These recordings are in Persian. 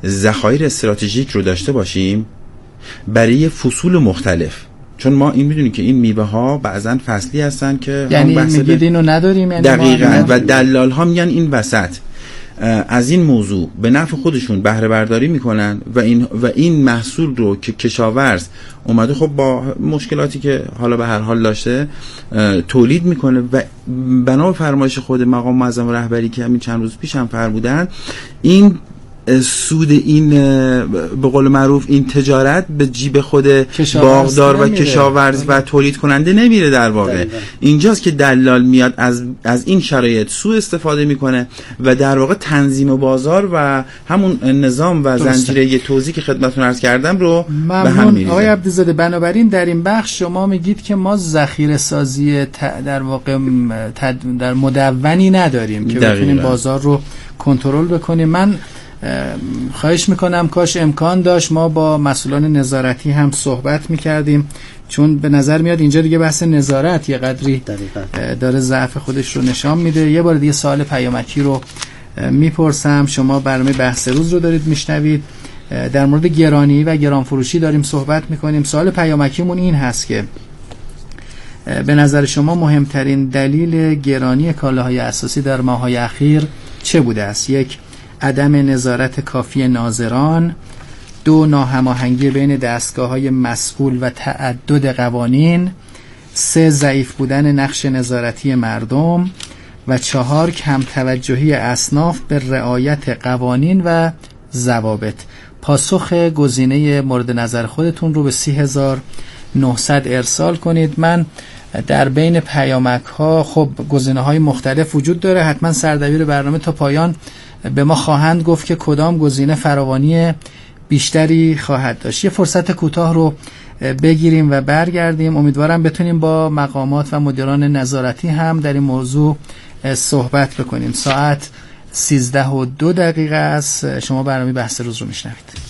ذخایر استراتژیک رو داشته باشیم برای فصول مختلف. چون ما این میدونیم که این میوه ها بعضن فصلی هستن که یعنی میگید اینو نداریم، یعنی دقیقاً، و دلال ها میگن این وسط از این موضوع به نفع خودشون بهره برداری میکنن و این محصول رو که کشاورز اومده خب با مشکلاتی که حالا به هر حال داشته تولید میکنه و بنا به فرمایش خود مقام معظم رهبری که همین چند روز پیش هم فرمودن، این سود این به قول معروف این تجارت به جیب خود باغدار و کشاورز و تولید کننده نمیره. در واقع اینجاست که دلال میاد از این شرایط سوء استفاده میکنه و در واقع تنظیم بازار و همون نظام و زنجیره توزیع که خدمتتون عرض کردم رو به هم میریزه. آقای عبدیزاده، بنابراین در این بخش شما میگید که ما ذخیره سازی در واقع در مدونی نداریم که بتونیم بازار رو کنترل بکنیم. من خواهش میکنم کاش امکان داشت ما با مسئولان نظارتی هم صحبت میکردیم، چون به نظر میاد اینجا دیگه بحث نظارت یه قدری داره ضعف خودش رو نشان میده. یه بار دیگه سوال پیامکی رو میپرسم، شما برنامه بحث روز رو دارید میشنوید، در مورد گرانی و گران فروشی داریم صحبت میکنیم. سوال پیامکیمون این هست که به نظر شما مهمترین دلیل گرانی کالاهای اساسی در ماه‌های اخیر چه بوده است؟ 1. عدم نظارت کافی ناظران. 2. ناهماهنگی بین دستگاه‌های مسئول و تعدد قوانین. 3. ضعیف بودن نقش نظارتی مردم. و 4. کم توجهی اصناف به رعایت قوانین و ضوابط. پاسخ گزینه مورد نظر خودتون رو به 30900 ارسال کنید. من در بین پیامک ها خب گزینه های مختلف وجود داره، حتما سردبیر برنامه تا پایان به ما خواهند گفت که کدام گزینه فراوانی بیشتری خواهد داشت. یه فرصت کوتاه رو بگیریم و برگردیم. امیدوارم بتونیم با مقامات و مدیران نظارتی هم در این موضوع صحبت بکنیم. ساعت 13:02 است. شما برنامه بحث روز رو میشنوید.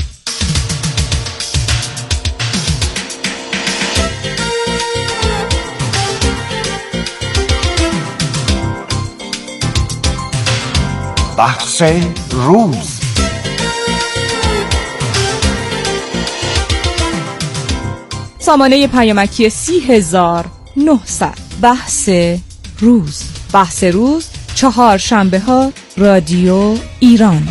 بحث روز. سامانه پیامکی 30900. بحث روز. بحث روز 4 شنبه ها رادیو ایران.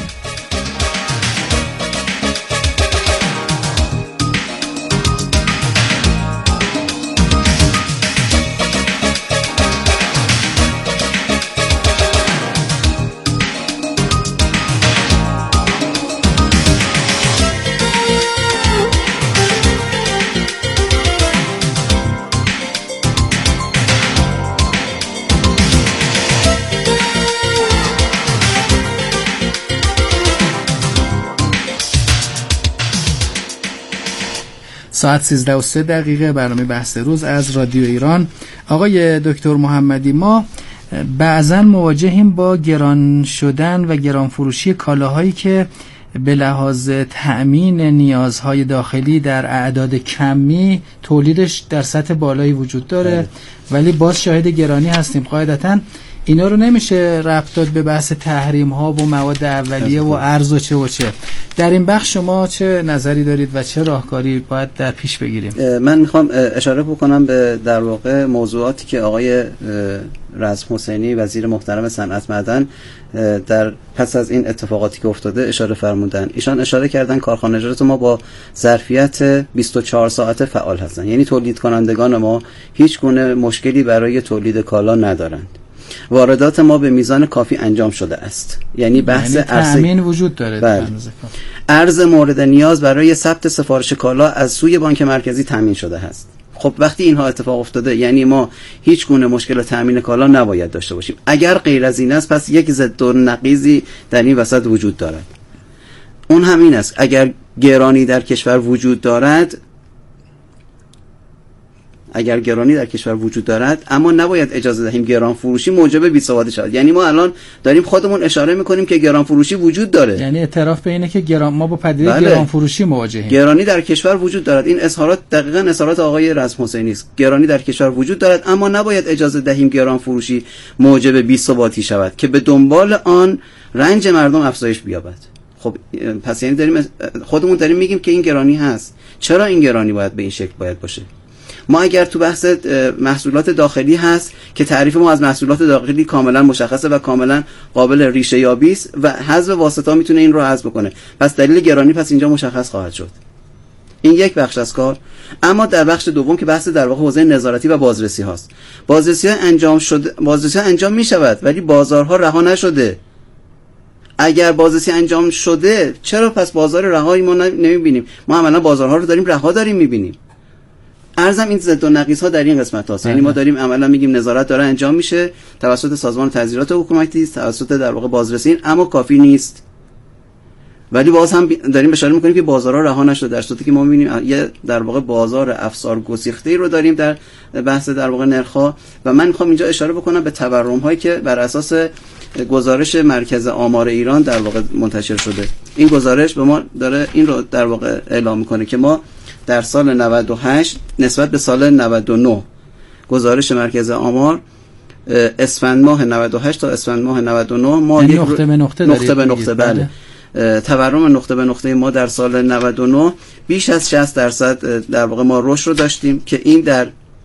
ساعت 13:03 برنامه بحث روز از رادیو ایران. آقای دکتر محمدی، ما بعضا مواجهیم با گران شدن و گران فروشی کالاهایی که به لحاظ تأمین نیازهای داخلی در اعداد کمی تولیدش در سطح بالایی وجود داره ولی باز شاهد گرانی هستیم. قاعدتاً اینا رو نمیشه ربط داد به بحث تحریم ها و مواد اولیه و ارز و چه. در این بخش شما چه نظری دارید و چه راهکاری باید در پیش بگیریم؟ من میخوام اشاره بکنم به در واقع موضوعاتی که آقای رزم حسینی وزیر محترم صنعت معدن در پس از این اتفاقاتی که افتاده اشاره فرمودن. ایشان اشاره کردن کارخانجات ما با ظرفیت 24 ساعته فعال هستن، یعنی تولید کنندگان ما هیچ گونه مشکلی برای تولید کالا ندارند. واردات ما به میزان کافی انجام شده است، یعنی بحث تأمین وجود داره. ارز مورد نیاز برای ثبت سفارش کالا از سوی بانک مرکزی تامین شده است. خب وقتی اینها اتفاق افتاده یعنی ما هیچ گونه مشکل تامین کالا نباید داشته باشیم. اگر غیر از این است پس یک ضد و نقیضی در این وسط وجود دارد. اون همین است، اگر گرانی در کشور وجود دارد اما نباید اجازه دهیم گران فروشی موجب بی‌ثباتی شود. یعنی ما الان داریم خودمون اشاره میکنیم که گران فروشی وجود داره، یعنی اعتراف به اینه که ما با پدیده گران فروشی مواجهیم. گرانی در کشور وجود دارد. این اظهارات دقیقاً اظهارات آقای رزم حسینی است. گرانی در کشور وجود دارد اما نباید اجازه دهیم گران فروشی موجب بی‌ثباتی شود که به دنبال آن رنج مردم افزایش بیابد. خب پس یعنی داریم خودمون داریم میگیم که این گرانی هست. چرا این گرانی باید به این شکل باید باشه؟ ما اگر تو بحث محصولات داخلی هست که تعریف ما از محصولات داخلی کاملا مشخصه و کاملا قابل ریشه یابی است و حذف واسطه میتونه این رو حذف بکنه، پس دلیل گرانی پس اینجا مشخص خواهد شد. این یک بخش از کار. اما در بخش دوم که بحث در واقع حوزه نظارتی و بازرسی هاست، بازرسی ها انجام می شود ولی بازارها رها نشده. اگر بازرسی انجام شده چرا پس بازار رهایی ما نمیبینیم؟ ما عملا بازارها رو داریم رها داریم میبینیم. ارزم این ضد و نقیض ها در این قسمت هاست. یعنی ما داریم عملا میگیم نظارت داره انجام میشه توسط سازمان تظاهرات حکومتی، توسط در واقع بازرسی، اما کافی نیست. ولی باز هم داریم اشاره میکنیم که بازارها رها نشده، در صورتی که ما میبینیم یه در واقع بازار افسار گسیخته‌ای رو داریم در بحث در واقع نرخ‌ها. و من میخوام اینجا اشاره بکنم به تورم هایی که بر اساس گزارش مرکز آمار ایران در واقع منتشر شده. این گزارش به ما داره این رو در واقع اعلام میکنه که ما در سال 98 نسبت به سال 99 گزارش مرکز آمار اسفند ماه 98 تا اسفند ماه 99 ما یعنی نقطه به نقطه بله تورم نقطه به نقطه ما در سال 99 بیش از 60% در واقع ما رشد رو داشتیم که این در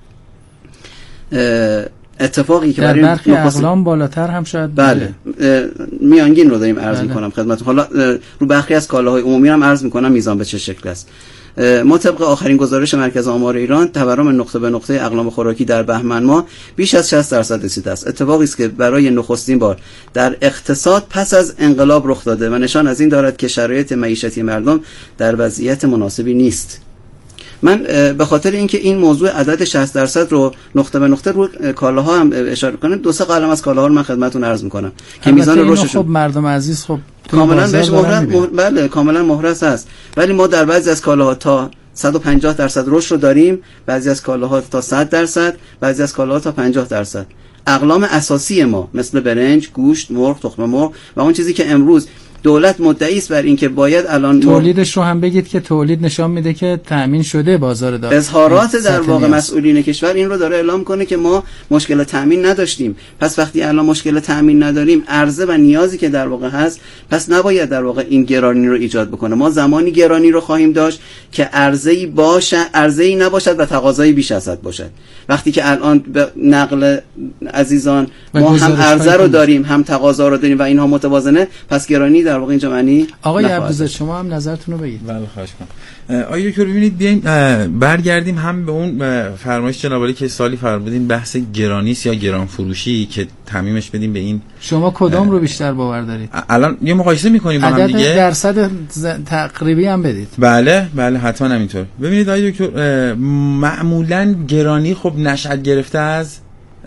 اتفاقی که در برخی اقلام بالاتر هم شاید بله میانگین رو داریم عرض میکنم خدمتتون. حالا رو برخی از کالاهای عمومی هم عرض میکنم میزان به چه شکل است. ما طبق آخرین گزارش مرکز آمار ایران تورم نقطه به نقطه اقلام خوراکی در بهمن ماه بیش از 60% رسیده است. اتفاقی است که برای نخستین بار در اقتصاد پس از انقلاب رخ داده و نشان از این دارد که شرایط معیشتی مردم در وضعیت مناسبی نیست. من به خاطر اینکه این موضوع عدد 60% رو نقطه به نقطه رو کالاها هم اشاره کنم، دو سه قلم از کالاها رو من خدمتتون عرض میکنم که میزان رشدش خب مردم عزیز خب کاملا بهش بله کاملا مهرس هست. ولی ما در بعضی از کالاها تا 150% رشد رو داریم، بعضی از کالاها تا 100%، بعضی از کالاها تا 50%. اقلام اساسی ما مثل برنج، گوشت، مرغ، تخم مرغ و اون چیزی که امروز دولت مدعی است بر این که باید الان تولیدش رو هم بگید که تولید نشان میده که تامین شده بازار داخلی. اظهارات در واقع مسئولین کشور این رو داره اعلام کنه که ما مشکل تامین نداشتیم. پس وقتی الان مشکل تامین نداریم، عرضه و نیازی که در واقع هست، پس نباید در واقع این گرانی رو ایجاد بکنه. ما زمانی گرانی رو خواهیم داشت که عرضه‌ای باشه، عرضه‌ای نباشد و تقاضایی بیش از حد باشد. وقتی که الان به نقل عزیزان ما هم عرضه رو داریم هم تقاضا رو داریم و اینها متوازنه، پس گرانی در واقع اینجا معنی آقای عبدالزاده شما هم نظرتون رو بگید. بله خواهش می‌کنم. آقای دکتر ببینید بیاین برگردیم هم به اون فرمایش جناب عالی که سالی فرمودین بحث گرانیست یا گران فروشی که تعمیمش بدیم به این. شما کدام رو بیشتر باور دارید؟ الان یه مقایسه می‌کنیم با هم دیگه. درصد تقریبی هم بدید. بله حتما همینطور. ببینید آقای دکتر معمولاً گرانی خب نشأت گرفته از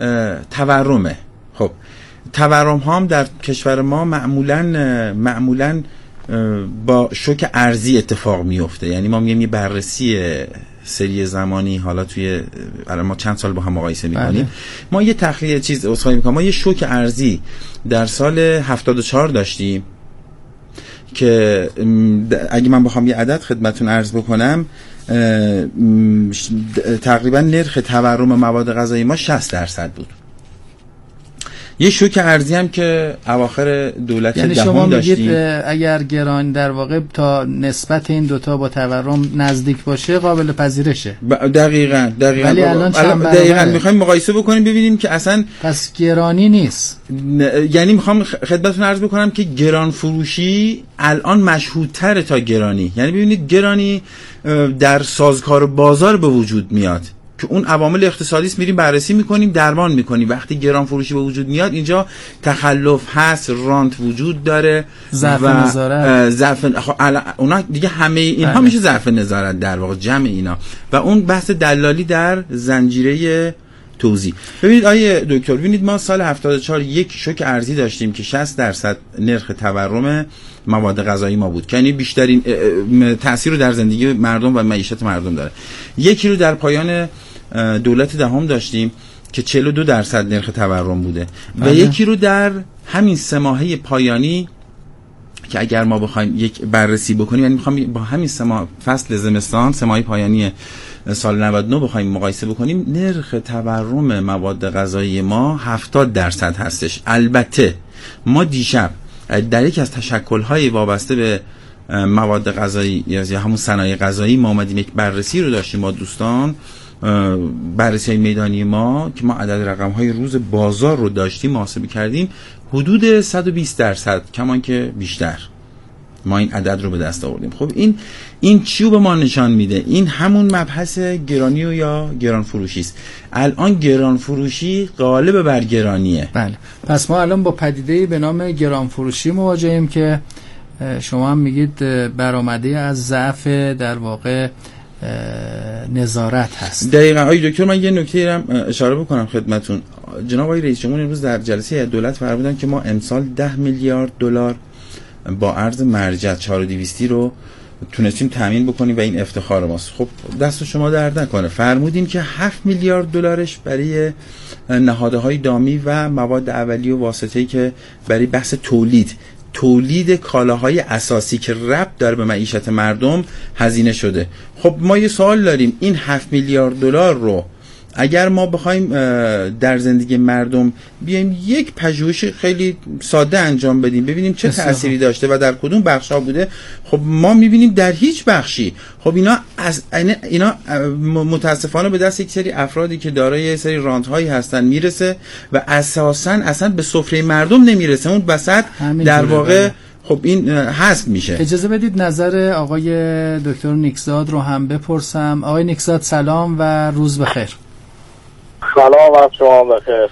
تورمه. خب تورم هم در کشور ما معمولاً با شوک ارزی اتفاق میفته. یعنی ما میگیم یه بررسی سری زمانی، حالا توی الان ما چند سال با هم مقایسه میکنیم، ما یه تحلیل چیز اسخای میکنم، ما یه شوک ارزی در سال 74 داشتیم که اگه من بخوام یه عدد خدمتون عرض بکنم، تقریبا نرخ تورم مواد غذایی ما 60% بود. یه شوک ارزی هم که اواخر دولت یعنی دهم شما داشتیم. میگید اگر گران در واقع تا نسبت این دوتا با تورم نزدیک باشه قابل پذیرشه. دقیقاً ولی الان چند دقیقاً میخوایم مقایسه بکنیم ببینیم که اصلا پس گرانی نیست. یعنی میخوام خدمتتون عرض بکنم که گران فروشی الان مشهودتره تا گرانی. یعنی ببینید گرانی در سازوکار بازار به وجود میاد که اون عوامل اقتصادی است، میریم بررسی میکنیم، درمان میکنیم. وقتی گران فروشی به وجود میاد اینجا تخلف هست، رانت وجود داره، ضعف نظارت، اونا دیگه همه اینها میشه ضعف نظارت در واقع جمع اینا و اون بحث دلالی در زنجیره توزیع. ببینید آیه دکتر، ببینید ما سال 74 یک شوک ارزی داشتیم که 60% نرخ تورم مواد غذایی ما بود که یعنی بیشترین تأثیر رو در زندگی مردم و معیشت مردم داره. یکی رو در پایان دولت دهم داشتیم که 42% نرخ تورم بوده و یکی رو در همین 3 ماهه پایانی که اگر ما بخوایم یک بررسی بکنیم، یعنی میخوام با همین 3 ماه فصل زمستان 3 ماه پایانی سال 99 بخوایم مقایسه بکنیم، نرخ تورم مواد غذایی ما 70% هستش. البته ما دیشب در یکی از تشکل‌های وابسته به مواد غذایی یا همون صنایع غذایی ما اومدیم یک بررسی رو داشتیم با دوستان، بررسی میدانی ما که ما عدد رقم‌های روز بازار رو داشتیم محاسبه کردیم، حدود 120% کمان که بیشتر ما این عدد رو به دست آوردیم. خب این چی رو به ما نشان میده؟ این همون مبحث گرانی و یا گران فروشی است. الان گران فروشی غالب بر گرانیه. بله. پس ما الان با پدیده‌ای به نام گران فروشی مواجهیم که شما هم میگید برآمده از ضعف در واقع نظارت هست. دقیقاً. آقای دکتر من یه نکته رو اشاره بکنم خدمتون. جناب آقای رئیس جمهور امروز در جلسه دولت فرمودن که ما امسال 10 میلیارد دلار با ارز مرجع 4200 رو تونستیم تامین بکنیم و این افتخار ماست. خب دست شما درد نکنه. فرمودیم که 7 میلیارد دلارش برای نهادهای دامی و مواد اولیه و واسطه‌ای که برای بحث تولید کالاهای اساسی که ربط داره به معیشت مردم هزینه شده. خب ما یه سوال داریم، این 7 میلیارد دلار رو اگر ما بخوایم در زندگی مردم بیایم یک پژوهش خیلی ساده انجام بدیم ببینیم چه تأثیری داشته و در کدوم بخش‌ها بوده، خب ما می‌بینیم در هیچ بخشی. خب اینا متاسفانه به دست یک سری افرادی که دارای یه سری رانت‌هایی هستن میرسه و اساساً اصلا به سفره مردم نمیرسه، اون وسط در واقع خب این حذف میشه. اجازه بدید نظر آقای دکتر نیکزاد رو هم بپرسم. آقای نیکزاد سلام و روز بخیر. سلام و شما بخیر.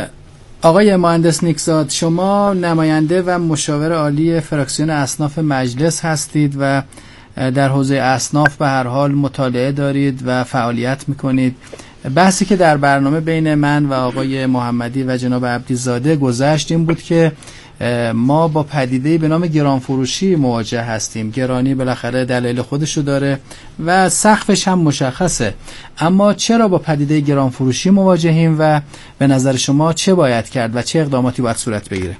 آقای مهندس نیکزاد، شما نماینده و مشاور عالی فراکسیون اصناف مجلس هستید و در حوزه اصناف به هر حال مطالعه دارید و فعالیت میکنید. بحثی که در برنامه بین من و آقای محمدی و جناب عبدیزاده گذشت این بود که ما با پدیده‌ای به نام گران فروشی مواجه هستیم. گرانی بالاخره دلایل خودشو داره و سقفش هم مشخصه، اما چرا با پدیده گران فروشی مواجهیم و به نظر شما چه باید کرد و چه اقداماتی باید صورت بگیره؟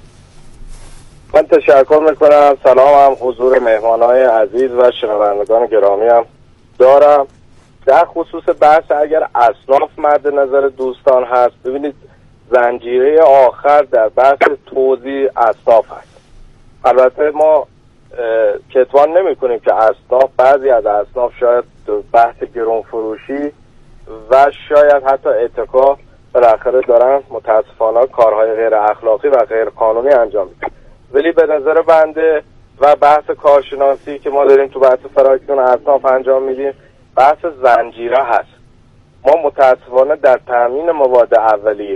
من تشکر میکنم. سلام هم حضور مهمانای عزیز و شنوندگان گرامی هم دارم. در خصوص بحث اگر اصناف مد نظر دوستان هست، ببینید زنجیره آخر در بحث توزیع اصناف هست. البته ما کتمان نمی کنیم که اصناف، بعضی از اصناف شاید بحث گران فروشی و شاید حتی اتکا بالاخره دارن متاسفانه کارهای غیر اخلاقی و غیر قانونی انجام میدن. ولی به نظر بنده و بحث کارشناسی که ما داریم تو بحث فراکسیون اصناف انجام میدیم، بحث زنجیره هست. ما متاسفانه در تامین مواد اولیه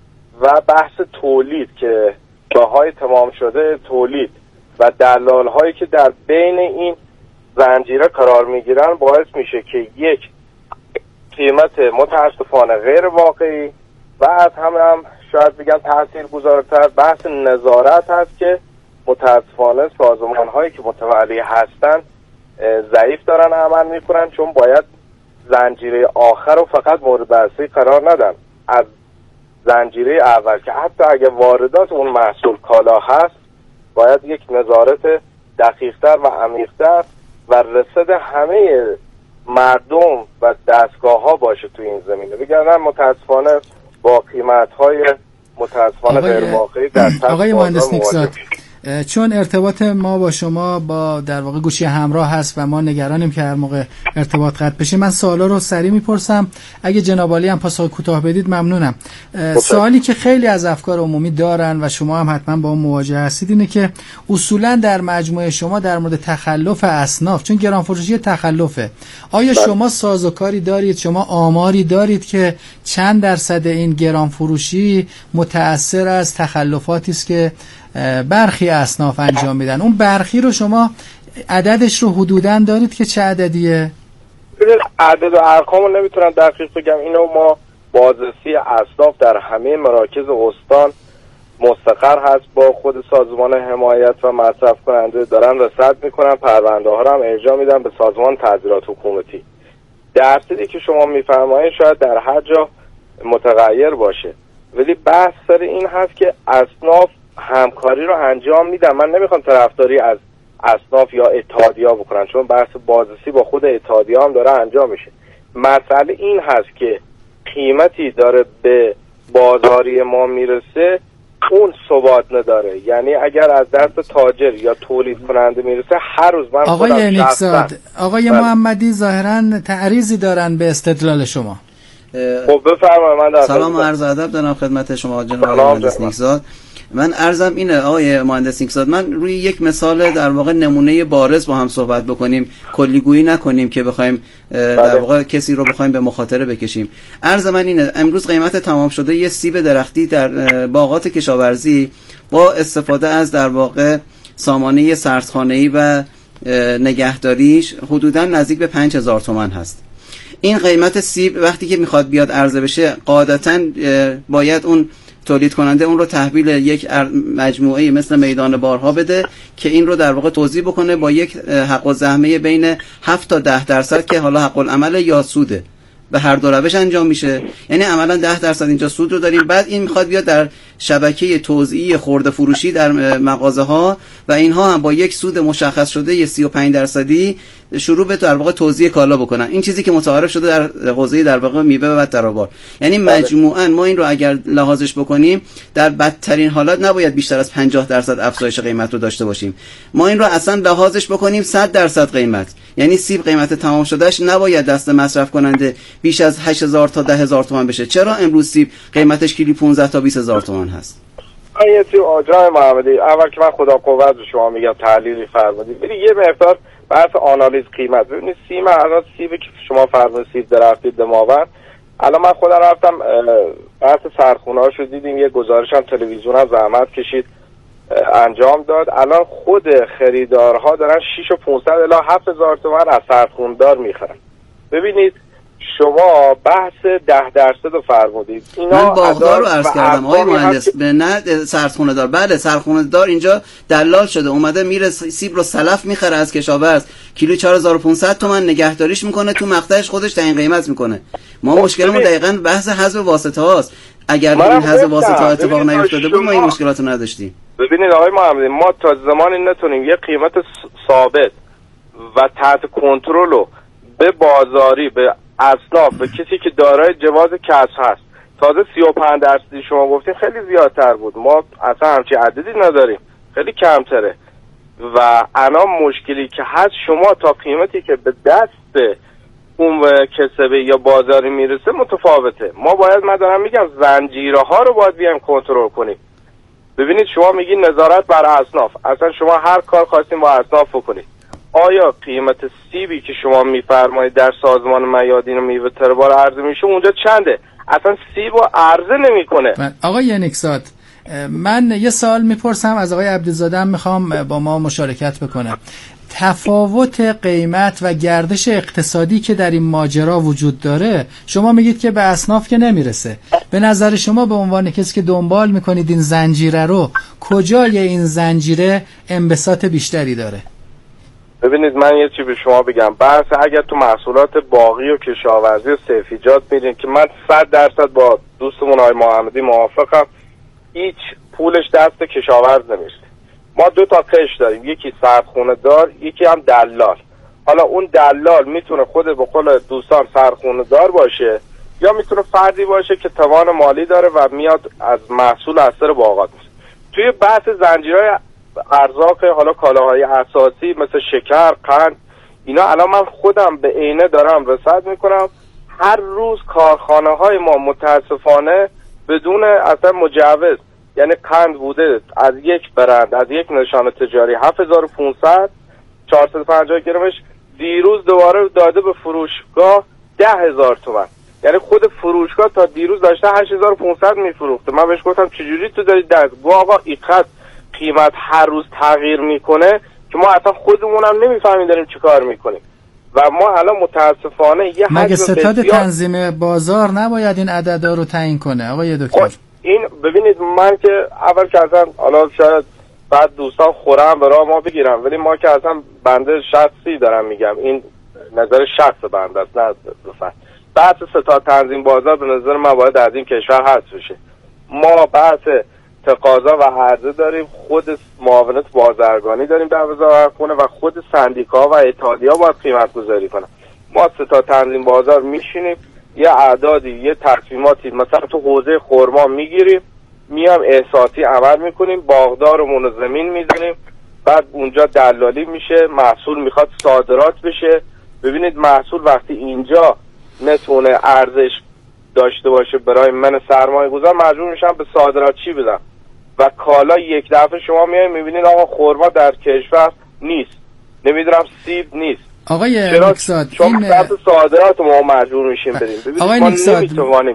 و بحث تولید که بهای تمام شده تولید و دلال هایی که در بین این زنجیره قرار میگیرن باعث میشه که یک قیمت متاسفانه غیر واقعی و از همه هم شاید بگم تاثیرگذارتر بحث نظارت هست که متاسفانه سازمان هایی که متولی هستن ضعیف دارن عمل میکنن، چون باید زنجیره آخر رو فقط مورد بررسی قرار ندن. از زنجیره اول که حتی اگه واردات اون محصول کالا هست باید یک نظارت دقیق‌تر و عمیق‌تر و رسد همه مردم و دستگاه ها باشه تو این زمینه. بگردن متاسفانه با قیمت‌های متاسفانه غیر واقعی در آقای مهندس نیکزاد، چون ارتباط ما با شما با در واقع گوشی همراه هست و ما نگرانیم که هر موقع ارتباط قطع بشه، من سوالا رو سریع میپرسم، اگه جناب عالی هم پاسخ کوتاه بدید ممنونم. سوالی که خیلی از افکار عمومی دارن و شما هم حتما با اون مواجه هستید اینه که اصولا در مجموعه شما در مورد تخلف اصناف، چون گران فروشی تخلفه، آیا شما سازوکاری دارید، شما آماری دارید که چند درصد این گران فروشی متأثر از تخلفاتی است که برخی اصناف انجام میدن؟ اون برخی رو شما عددش رو حدوداً دارید که چه عددیه؟ عدد و ارقام رو نمیتونم دقیق بگم. اینو ما بازرسی اصناف در همه مراکز استان مستقر هست با خود سازمان حمایت و مصرف کننده دارن رصد میکنن، پرونده ها رو هم ارجاع میدن به سازمان تحصیلات حکومتی. درصدی که شما میفرمایید شاید در هر جا متغیر باشه، ولی بحث سر این هست که اصناف همکاری رو انجام میدن. من نمیخوام طرفداری از اصناف یا اتحادیه‌ها بکنن، چون بحث بازرسی با خود اتحادیه‌ها هم داره انجام میشه. مسئله این هست که قیمتی داره به بازاری ما میرسه اون ثبات نداره. یعنی اگر از دست تاجر یا تولید کننده میرسه، هر روز من آقای نیکزاد، آقای محمدی ظاهراً تعریضی دارن به استدلال شما. خب بفرمایید. من سلام و عرض ادب دارم خدمت شما جناب مهندس نیکزاد. من عرضم اینه آقای مهندس نیکزاد، من روی یک مثال در واقع نمونه بارز با هم صحبت بکنیم، کلیگویی نکنیم که بخوایم در واقع کسی رو بخوایم به مخاطره بکشیم. عرض من اینه، امروز قیمت تمام شده یه سیب درختی در باغات کشاورزی با استفاده از در واقع سامانه سردخانه‌ای و نگهداریش حدوداً نزدیک به 5000 تومان هست. این قیمت سیب وقتی که میخواد بیاد عرضه بشه، قاعدتاً باید اون تولید کننده اون رو تحویل یک مجموعه مثل میدان بارها بده که این رو در واقع توزیع بکنه با یک حق الزحمه بین 7 تا 10% که حالا حق العمل یا سوده به هر دو روش انجام میشه. یعنی عملا 10% اینجا سود رو داریم، بعد این میخواد بیاد در شبکه توزیعی خرده فروشی در مغازه ها و اینها هم با یک سود مشخص شده یه 35% شروع به در واقع توزیع کالا بکنن. این چیزی که متعارف شده در حوزه در واقع میوه و ترابار. یعنی مجموعاً ما این رو اگر لحاظش بکنیم، در بدترین حالات نباید بیشتر از 50% افزایش قیمت رو داشته باشیم. ما این رو اصلا لحاظش بکنیم 100% قیمت، یعنی سیب قیمت تمام شدهش نباید دست مصرف کننده بیش از 8000 تا 10000 تومان بشه. چرا امروز سیب قیمتش کیلو 15 تا 20000 تومان هست؟ آیتی آجای محمدی، اول که من خدا قوت به شما میگم تحلیلی فرمودید، ولی یه مقدار بحث آنالیز قیمت. ببینید سیبی که شما فرمودید سیب درختی دماوند، الان من خودم رفتم بحث سرخونه‌هاشو دیدیم، یه گزارش هم تلویزیون هم زحمت کشید انجام داد. الان خود خریدارها دارن 6500 الی 7000 تومان از سرخوندار میخرن. ببینید شما بحث 10% رو فرمودید. من باغدار رو عرض کردم آقای مهندس، به نه سردخونه دار. بله سردخونه دار اینجا دلال شده، اومده میره سیب رو سلف میخره از کشاورز، کیلو 4500 تومان نگهداریش میکنه، تو مقطعش خودش تعیین قیمت میکنه. ما مشکلمون دقیقاً بحث حذف واسطه هاست. اگر این حذف واسطه ها اتفاق نیفتاده بود ما این مشکلات رو نداشتیم. ببینید آقای محمدی، ما تا زمانی نتونیم یه قیمت ثابت و تحت کنترل رو به بازاری، به اصناف، به کسی که دارای جواز کسب هست، تازه 35% شما گفتین خیلی زیادتر بود، ما اصلا همچین عددی نداریم، خیلی کمتره. و الان مشکلی که هست شما تا قیمتی که به دست اون کسبه یا بازاری میرسه متفاوته. ما باید، من دارم میگم زنجیره ها رو باید بیایم کنترل کنیم. ببینید شما میگین نظارت بر اصناف، اصلا شما هر کار خواستین با اصناف بکنید. آیا قیمت سیبی که شما میفرمایید در سازمان میادین و میوه تربار عرضه میشه اونجا چنده؟ اصلا سیب رو عرضه نمیکنه. آقای نیکزاد، من یه سوال میپرسم از آقای عبدالزاده، میخوام با ما مشارکت بکنم. تفاوت قیمت و گردش اقتصادی که در این ماجرا وجود داره، شما میگید که به اصناف که نمیرسه. به نظر شما به عنوان کسی که دنبال میکنید این زنجیره رو، کجای این زنجیره انبساط بیشتری داره؟ ببینید من یه چی به شما بگم، بحث اگر تو محصولات باغی و کشاورزی و سبزیجات میرین که من 100% با دوستمون آقای محمدی موافقم، هیچ پولش دست کشاورز نمیشه. ما 2 تا قش داریم، یکی سردخونه دار، یکی هم دلال. حالا اون دلال میتونه خود به قول دوستان سردخونه دار باشه یا میتونه فردی باشه که توان مالی داره و میاد از محصول اثر باغات میشه. توی بحث زنجیرهای ارزاق، حالا کالاهای اساسی مثل شکر، قند، اینا الان من خودم به عینه دارم رصد میکنم. هر روز کارخانه های ما متاسفانه بدون اصلا مجوز، یعنی قند بوده از یک برند، از یک نشان تجاری 7500 450 گرمش، دیروز دوباره داده به فروشگاه 10000 تومان. یعنی خود فروشگاه تا دیروز داشته 8500 میفروخته. من بهش گفتم چجوری تو داری دست گو آقا اینقدر قیمت هر روز تغییر میکنه که ما اصلا خودمونم نمیفهمیم داریم چی کار میکنیم. و ما الان متاسفانه یه مگه ستاد تنظیم بازار نباید این عددا رو تعیین کنه آقای دکتر؟ این ببینید من که اول که اصلا حالا شاید بعد دوستان خورم برای ما بگیرم، ولی ما که اصلا بنده شخصی دارم میگم، این نظر شخص بنده است، نه بحث ستاد تنظیم بازار به نظر من باید از این کشور حذف بشه. ما بحث تقاضا و عرضه داریم، خود معاونت بازرگانی داریم در وزارتخونه و خود سندیکا و اتحادیه‌ها باید قیمت گذاری کنن. ما ستاد تنظیم بازار میشینیم، یه اعدادی، یه تصمیماتی مثلا تو حوزه خرما میگیریم، میام احساسی عمل میکنیم، باغدارمون رو زمین میزنیم، بعد اونجا دلالی میشه، محصول میخواد صادرات بشه. ببینید محصول وقتی اینجا نتونه ارزش داشته باشه برای من سرمایه گذار، مجبور میشم به صادرات چی بدم و کالا یک دفعه شما میایید میبینید آقا خرما در کشور نیست، نمیدونم سیب نیست. آقای مکساد این صادرات ما مجبور میشیم بدیم. ببینید ما نمیتوانیم.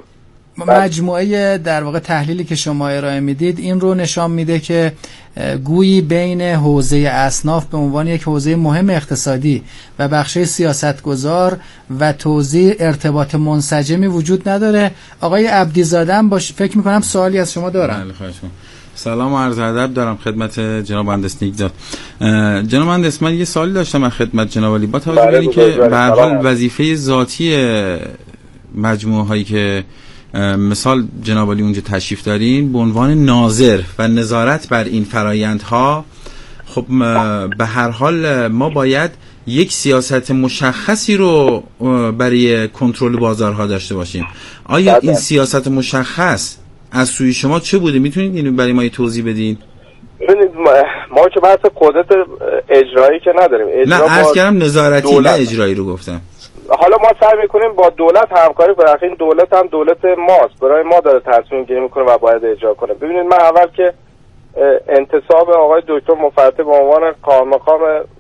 مجموعه در واقع تحلیلی که شما ارائه میدید این رو نشان میده که گویی بین حوزه اصناف به عنوان یک حوزه مهم اقتصادی و بخش سیاستگزار و توزیع ارتباط منسجمی وجود نداره. آقای عبدیزاده هم فکر میکنم سوالی از شما دارم. سلام و عرض ادب دارم خدمت جناب مهندس نیکزاد. جناب مهندس، من یه سوالی داشتم از خدمت جناب علی، با توجه به اینکه به هر حال وظیفه ذاتی مجموعه هایی که مثال جناب علی اونجا تشریف دارین به عنوان ناظر و نظارت بر این فرایندها، خب به هر حال ما باید یک سیاست مشخصی رو برای کنترل بازارها داشته باشیم. آیا این سیاست مشخص از سوی شما چه بوده؟ میتونید اینو برای ما توضیح بدین؟ ببینید ما که بحث قدرت اجرایی که نداریم. نه عرض کردم نظارتی، نه اجرایی رو گفتم. حالا ما سعی میکنیم با دولت همکاری کنیم. این دولت هم دولت ماست، برای ما داره تصمیم گیری میکنه و باید اجرا کنه. ببینید من اول که انتصاب آقای دکتر مفتی به عنوان مقام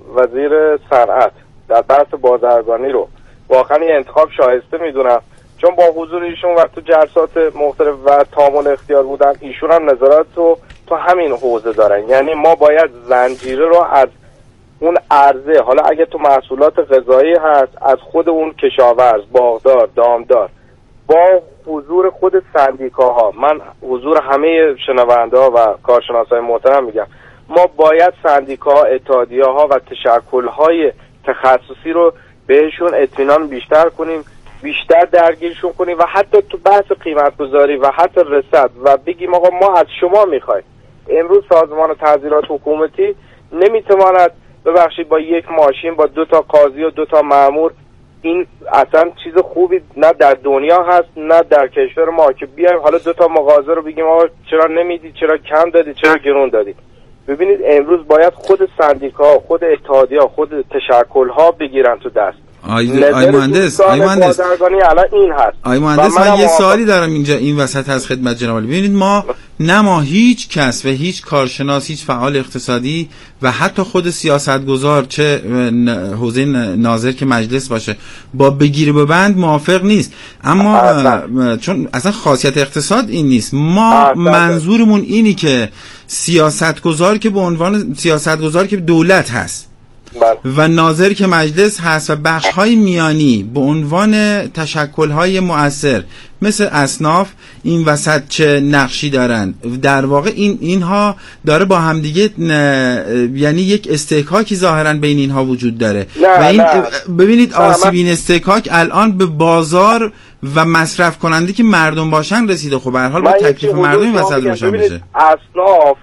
وزیر صنعت در بحث بازرگانی رو واقعا این انتخاب شایسته میدونم، چون با حضور ایشون و تو جلسات مختلف و تامل اختیار بودن، ایشون هم نظارت رو تو همین حوزه دارن. یعنی ما باید زنجیره رو از اون عرضه، حالا اگه تو محصولات غذایی هست، از خود اون کشاورز، باغدار، دامدار، با حضور خود سندیکاها، من حضور همه شنونده ها و کارشناسای محترم میگم، ما باید سندیکاها، اتحادیه‌ها و تشکل‌های تخصصی رو بهشون اطمینان بیشتر کنیم، بیشتر درگیرشون کنیم و حتی تو بحث قیمت گذاری و حتی رسد و بگیم آقا ما از شما میخوایم. امروز سازمان تعزیرات حکومتی نمیتواند ببخشید با یک ماشین، با 2 تا قاضی و 2 تا مأمور، این اصلا چیز خوبی نه در دنیا هست نه در کشور ما که بیایم حالا 2 تا مغازه رو بگیم آقا چرا نمیدی، چرا کم دادی، چرا گرون دادی. ببینید امروز باید خود سندیکا، خود اتحادیه‌ها، خود تشکل‌ها بگیرن تو دست. آی مهندس الان این هست. آی مهندس، من یه سوالی دارم اینجا این وسط از خدمت جناب علی. ببینید ما هیچ کس و هیچ کارشناس، هیچ فعال اقتصادی و حتی خود سیاستگزار، چه حوزه ناظر که مجلس باشه، با بگیر ببند موافق نیست. اما چون اصلا خاصیت اقتصاد این نیست، ما منظورمون اینی که سیاستگزار که به عنوان سیاستگزار که دولت هست و ناظر که مجلس هست و بخش‌های میانی به عنوان تشکل‌های مؤثر مثل اصناف این وسط چه نقشی دارن، در واقع اینها داره با همدیگه، یعنی یک استحکاکی ظاهراً بین اینها وجود داره و این ببینید آسیب این استحکاک الان به بازار و مصرف کننده که مردم باشن رسیده. خب به هر حال با تکلیف مردم این وسط روشن بشه. اصناف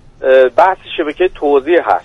بحث شبکه توزیع هست.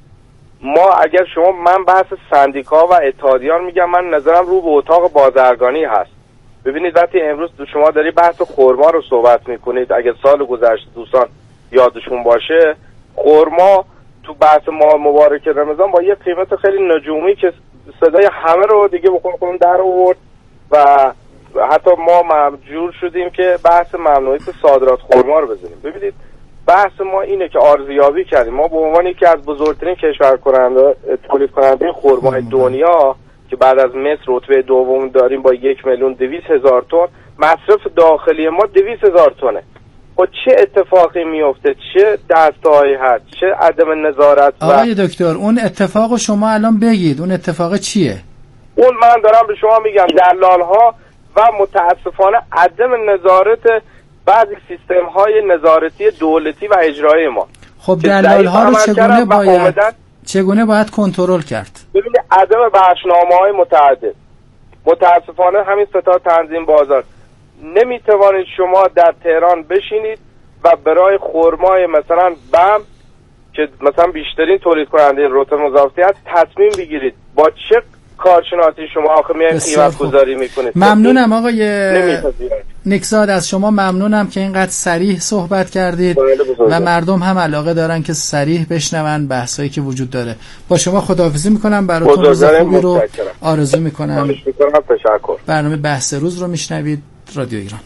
ما اگر من بحث سندیکا و اتحادیان میگم، من نظرم رو به اتاق بازرگانی هست. ببینید وقتی امروز شما داری بحث خرما رو صحبت میکنید، اگر سال گذشته دوستان یادشون باشه، خرما تو بحث ماه مبارک رمضان با یه قیمت خیلی نجومی که صدای همه رو دیگه بخون در آورد و حتی ما مجبور شدیم که بحث ممنوعیت صادرات خرما رو بزنیم. ببینید بحث ما اینه که ارزیابی کردیم. ما به عنوان یکی از بزرگترین کشور تولید کننده خرمای دنیا که بعد از مصر رتبه دوم داریم با 1,200,000 تن، مصرف داخلی ما 200,000 تنه. و چه اتفاقی میفته، چه دستایی هست، چه عدم نظارت. آقای دکتر اون اتفاق شما الان بگید، اون اتفاق چیه؟ اون من دارم به شما میگم دلال‌ها و متاسفانه عدم نظارت بعضی سیستم‌های نظارتی دولتی و اجرایی ما. خب دلال‌ها رو چگونه باید کنترل کرد؟ ببینید عدم بخشنامه‌های متعدد. متاسفانه همین ستاد تنظیم بازار نمیتوانید شما در تهران بشینید و برای خرمای مثلا بم که مثلا بیشترین تولید کننده رطب مضافاتی هست تصمیم بگیرید. با چه کارشناسی شما آخه میایید قیمت گذاری میکنید؟ ممنونم آقای نکزاد از شما ممنونم که اینقدر صریح صحبت کردید و مردم هم علاقه دارن که صریح بشنون بحثایی که وجود داره. با شما خداحافظی میکنم، براتون روز خوبی رو آرزو میکنم. تشکر. برنامه بحث روز رو میشنوید رادیو ایران.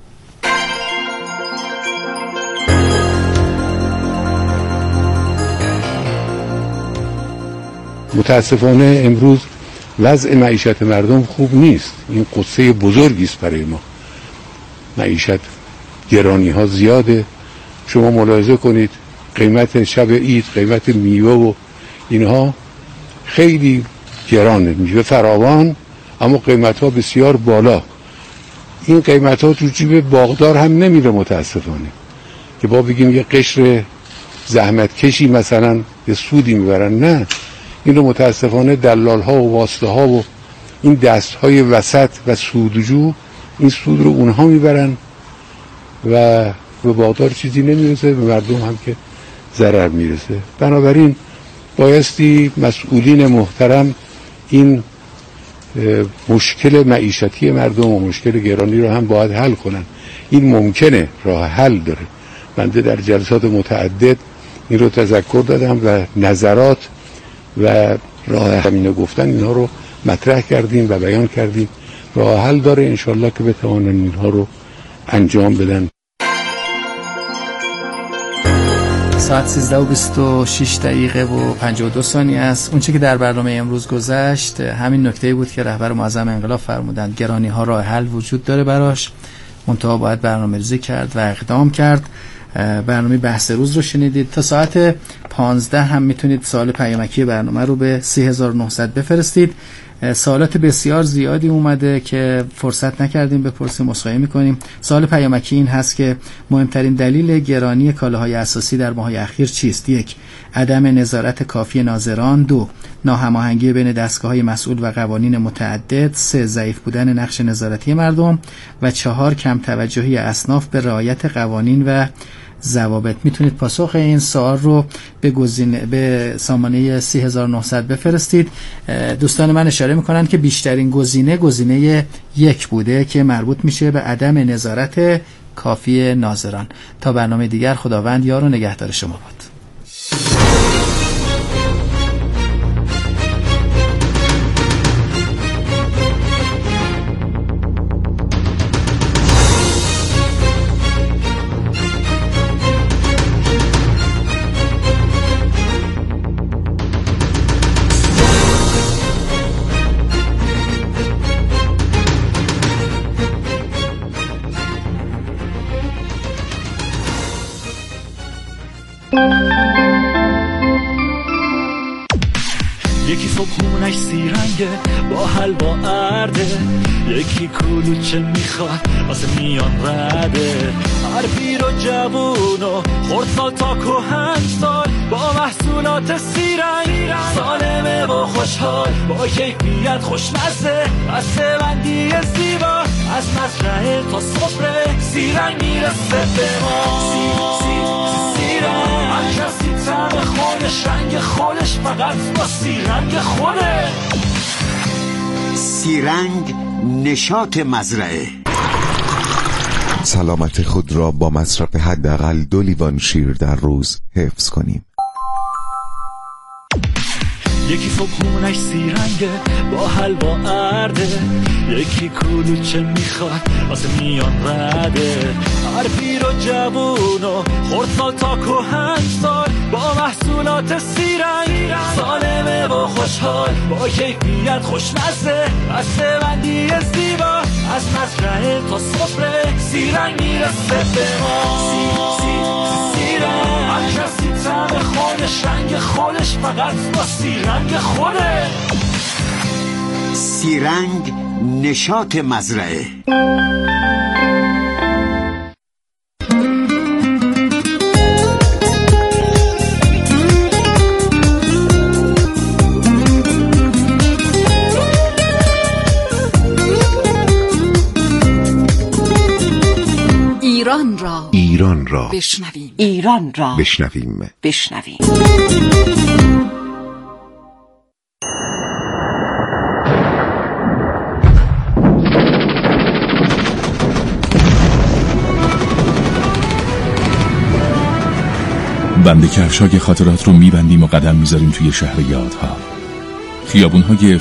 متاسفانه امروز وضع معیشت مردم خوب نیست. این قصه بزرگی است برای ما. معیشت گرانی ها زیاده. شما ملاحظه کنید قیمت شب عید، قیمت میوه و اینها خیلی گرانه، میوه فراوان اما قیمت ها بسیار بالا. این قیمت ها تو جیب باغدار هم نمیره متاسفانه، که با بگیم یه قشر زحمت کشی مثلا یه سودی میبرن. نه، این رو متاسفانه دلال ها و واسطه ها و این دست های وسط و سودجو این سود رو اونها میبرن و به باغدار چیزی نمیرسه، به مردم هم که ضرر میرسه. بنابراین بایستی مسئولین محترم این مشکل معیشتی مردم و مشکل گرانی رو هم باید حل کنن. این ممکنه، راه حل داره. بنده در جلسات متعدد این رو تذکر دادم و نظرات و راه همینه گفتن اینها رو مطرح کردیم و بیان کردیم. راه حل داره انشالله که بتوانن اینها رو انجام بدن. ساعت 13:26 و 52 ثانیه است. اون چه که در برنامه امروز گذشت همین نکته بود که رهبر معظم انقلاب فرمودند گرانی ها راه حل وجود داره براش، منتها باید برنامه‌ریزی کرد و اقدام کرد. برنامه بحث روز رو شنیدید. تا ساعت 15 هم میتونید سوال پیامکی برنامه رو به 3900 بفرستید. سوالات بسیار زیادی اومده که فرصت نکردیم بپرسیم، عذرخواهی میکنیم. سوال پیامکی این هست که مهمترین دلیل گرانی کالاهای اساسی در ماه‌های اخیر چیست؟ 1. عدم نظارت کافی ناظران. 2. ناهماهنگی بین دستگاه‌های مسئول و قوانین متعدد. 3. ضعیف بودن نقش نظارتی مردم و 4. کم توجهی اصناف به رعایت قوانین و ضوابط. میتونید پاسخ این سوال رو به سامانه 3900 بفرستید. دوستان من اشاره میکنن که بیشترین گزینه 1 بوده که مربوط میشه به عدم نظارت کافی ناظران. تا برنامه دیگر خداوند یار و نگهدار شما باد. یکی صبحونش سیرنگه با حلوا ارده، یکی کلوچه میخواد واسه میان رده. هر پیر و جوون و خردسال تا کهنسال با محصولات سیرنگ سالمه و خوشحال، با کیفیت خوشمزه بسته بندی زیبا. از مزرعه تا سفره سیرنگ میرسه به ما. سیرنگ هر کسی طعم خودش، رنگ خودش، فقط با سیرنگ خوده. سیرنگ نشاط مزرعه. سلامت خود را با مصرف حداقل 2 لیوان شیر در روز حفظ کنیم. یکی صبحونش سیرنگه با حلوا ارده، یکی کلوچه میخواد واسه میان رده. هر پیر و جوون و خردسال تا کهنسال با محصولات سیرنگ سالمه و خوشحال، با کیفیت خوشمزه بسته بندی زیبا. از مزرعه تا سفره سیرنگ میرسه به ما. سیرنگ هر کسی طعم خودش، رنگ خودش، فقط با سیرنگ خوده. سیرنگ نشاط مزرعه. ایران را بشنویم. ایران را بشنویم. بند کفش‌های خاطرات رو میبندیم و قدم میذاریم توی شهر یادها. خیابون‌های